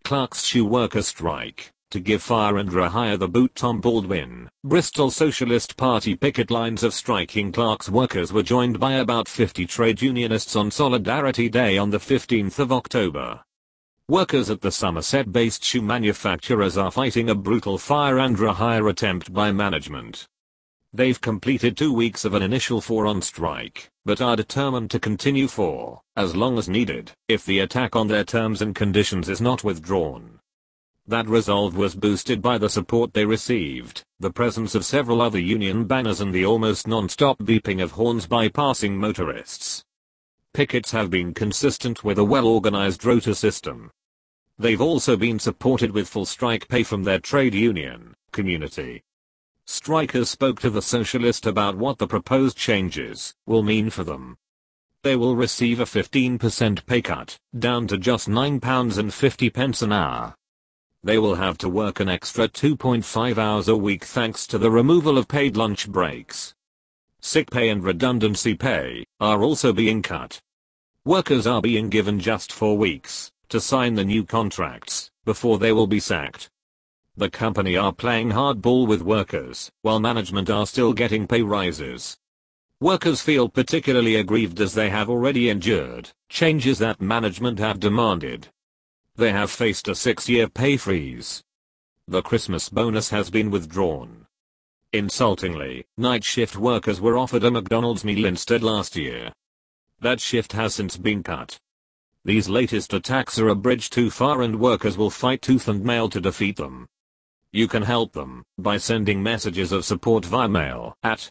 Clark's shoe workers strike to give fire and rehire the boot. Tom Baldwin. Bristol Socialist Party picket lines of striking Clark's workers were joined by about 50 trade unionists on Solidarity Day on the 15th of October. Workers at the Somerset-based shoe manufacturers are fighting a brutal fire and rehire attempt by management. They've completed 2 weeks of an initial 4-on strike, but are determined to continue for as long as needed if the attack on their terms and conditions is not withdrawn. That resolve was boosted by the support they received, the presence of several other union banners and the almost non-stop beeping of horns by passing motorists. Pickets have been consistent with a well-organized rota system. They've also been supported with full strike pay from their trade union community. Strikers spoke to The Socialist about what the proposed changes will mean for them. They will receive a 15% pay cut, down to just £9.50 an hour. They will have to work an extra 2.5 hours a week thanks to the removal of paid lunch breaks. Sick pay and redundancy pay are also being cut. Workers are being given just 4 weeks to sign the new contracts before they will be sacked. The company are playing hardball with workers, while management are still getting pay rises. Workers feel particularly aggrieved as they have already endured changes that management have demanded. They have faced a 6-year pay freeze. The Christmas bonus has been withdrawn. Insultingly, night shift workers were offered a McDonald's meal instead last year. That shift has since been cut. These latest attacks are a bridge too far and workers will fight tooth and nail to defeat them. You can help them by sending messages of support via mail at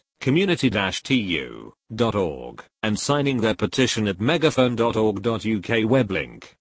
community-tu.org and signing their petition at megaphone.org.uk web link.